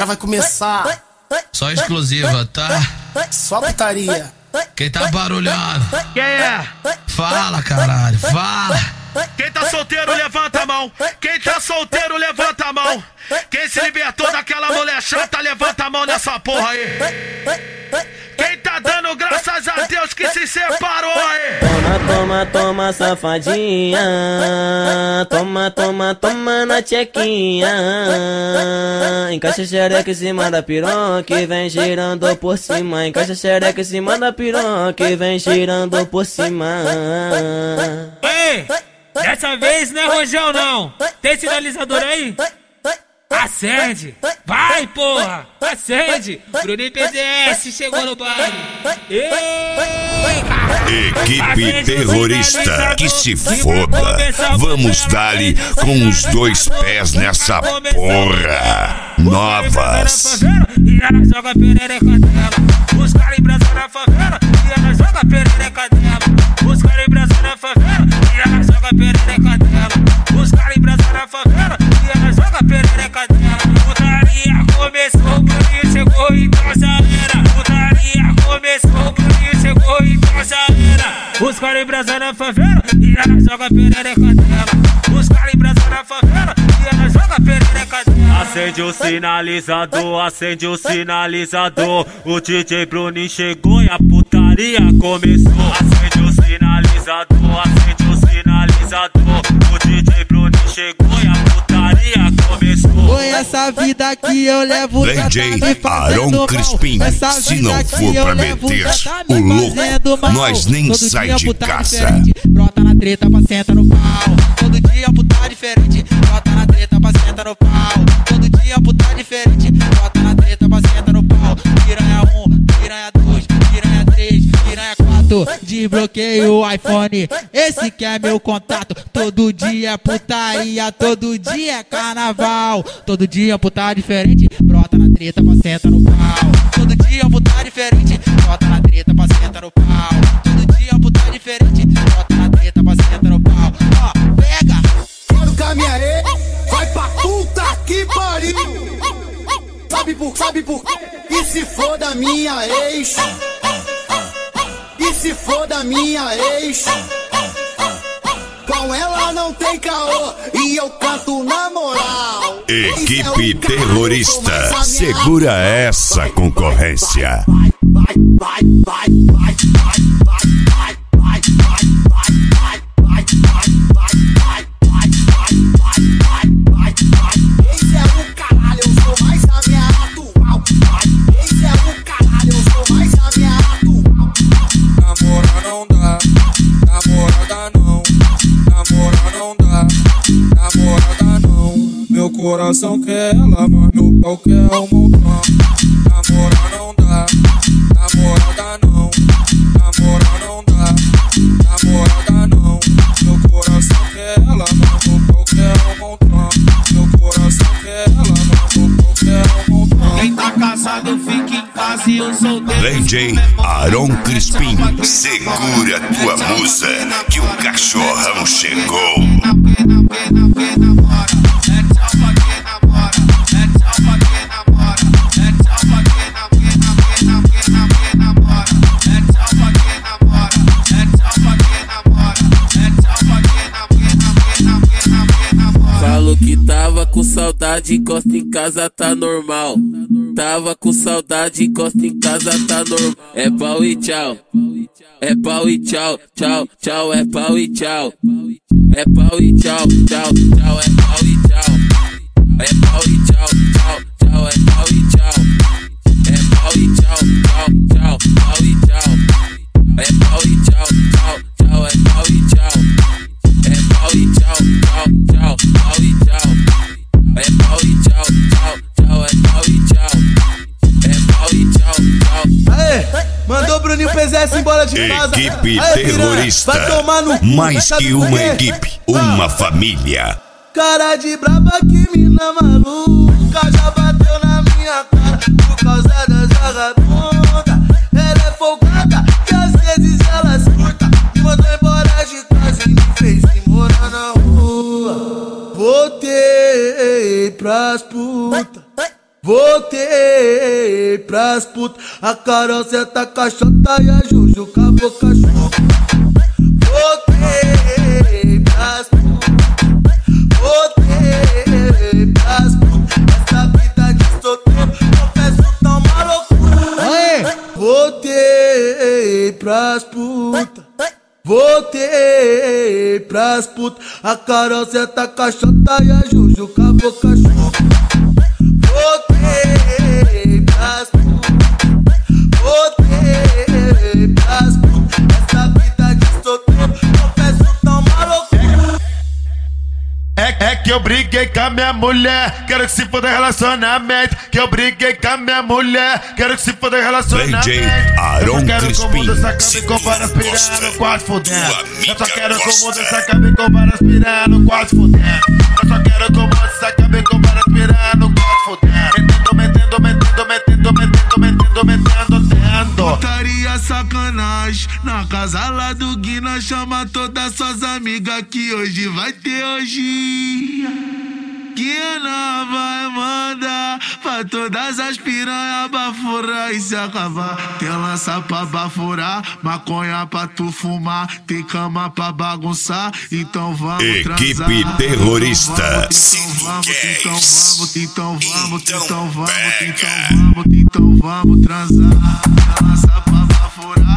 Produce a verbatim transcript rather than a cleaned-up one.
Agora vai começar. Só exclusiva, tá? Só putaria. Quem tá barulhando? Quem é? Fala, caralho, fala. Quem tá solteiro, levanta a mão. Quem tá solteiro, levanta a mão. Quem se libertou daquela mulher chata, levanta a mão nessa porra aí. Quem tá dando graças a Deus que se separou aí. Toma, toma, toma, safadinha. Toma, toma, toma na tchequinha. Encaixa a xereca em cima da piroca e vem girando por cima. Encaixa a xereca em cima da piroca e vem girando por cima. Ei, dessa vez não é rojão não. Tem sinalizador aí? Acende! Vai, porra! Acende! Bruninho P D S chegou no baile! Equipe terrorista que se foda! Vamos dar-lhe com os dois pés nessa porra! Novas! E ela joga perereca dela. Os caras embraçam na favela e ela joga perereca dela. Os caras embraçam na favela e ela joga perereca dela. Os caras embraçam na favela e ela joga perereca dela. Putaria começou, o Bruninho chegou, então já era. Putaria começou, o Bruninho chegou, então já era. Os caras embraçam na favela e ela joga perereca dela. Os caras embraçam na favela e ela joga perereca dela. Acende o sinalizador, acende o sinalizador. O D J Bruninho chegou e a putaria começou. Acende o sinalizador, acende o sinalizador. O D J Bruninho chegou e a putaria começou. Foi essa vida que eu levo. D J Aron Crispim, se não for pra meter o louco, nós nem sai de casa. Brota na treta pra sentar no pau. Todo dia puta diferente. Brota na treta pra sentar no pau. Todo dia puta diferente. Brota na treta pra sentar no pau. Piranha um, piranha dois, piranha três, piranha quatro. Desbloqueio o iPhone, esse que é meu contato. Todo dia é putaria, todo dia é carnaval. Todo dia puta diferente. Brota na treta pra sentar no pau. Todo dia puta diferente. Brota na treta pra sentar no pau. Todo dia puta diferente. Brota na treta pra sentar no pau. Ó, pega! Quero caminhar aí, vai pra puta que pariu. Sabe por, sabe por E se for da minha ex? E se for da minha ex? Com ela não tem caô e eu canto na moral. Equipe terrorista, segura essa concorrência. Vai, vai, vai, vai, vai, vai, vai, vai, vai, vai, vai, vai, vai, vai, vai, vai, vai, vai. Esse é o caralho, eu sou mais a minha atual. Esse é o caralho, eu sou mais a minha atual. Namorar não dá, namorada não. Namorar não dá, namorada não. Meu coração quer ela, mas meu pau quer o montão. Namorar não dá, namorada não. Namorar não dá, namorada não. Meu coração quer ela, mas meu pau quer o montão. Meu coração quer ela, mas meu pau quer o montão. Quem tá casado fica em casa e o solteiro. D J Aron Crispim, segura tua musa que o cachorrão chegou. Falou que tava com saudade, encosta em casa, tá normal. Tava com saudade, encosta em casa, tá normal. É pau e tchau. É pau e tchau, tchau, tchau, é pau e tchau. É pau e tchau, tchau, tchau, é pau e tchau. É pau e tchau, tchau, tchau, é pau e tchau. É pau e tchau, tchau, tchau, pau e tchau. É pau e tchau, tchau, tchau, é pau e tchau. É pau e tchau, tchau, tchau, pau e tchau. É pau e tchau, tchau, tchau, é pau e tchau. É pau e tchau, tchau. Aê, mandou o Bruninho P D S embora de casa. Equipe Aê, terrorista, vai tomar no cu, mais sabe que por uma quê? equipe, uma família. Cara de braba que mina maluca, já bateu na minha cara por causa das vagabundas. Ela é folgada, que às vezes ela surta, me mandou embora de casa e me fez ir morar na rua. Voltei pras putas, Voltei pras putas, a Carol senta caixota e a Juju com a boca chupa. Voltei pras putas, voltei pras putas, essa vida de solteiro, confesso tão uma loucura. Voltei pras putas, voltei pras putas, a Carol senta caixota e a Juju com a boca chupa. Voltei pras putas, voltei pras putas, essa vida de solteiro, confesso tão uma loucura. É, é que eu briguei com a minha mulher, quero que se foda relacionamento. Que eu briguei com a minha mulher, quero que se foda relacionamento. D J Aron Crispim, se com várias piranhas no quarto fudendo. Eu só quero que o mundo se acabe com várias piranhas no quarto fudendo. Eu só quero que o mundo se acabe com várias piranhas no quarto fudendo. Metendo, metendo, metendo, metendo, metendo, metendo, metendo, tendo. Putaria sacanagem, na casa lá do Guina, chama todas suas amigas que hoje vai ter hoje. Guina vai mandar pra todas as piranhas bafurar e se acabar. Tem lança pra bafurar, maconha pra tu fumar, tem cama pra bagunçar, então vamos Equipe transar. terrorista Então vamos, então vamos, então vamos, então vamos, então vamos, então vamos transar. Tem lança pra bafurar,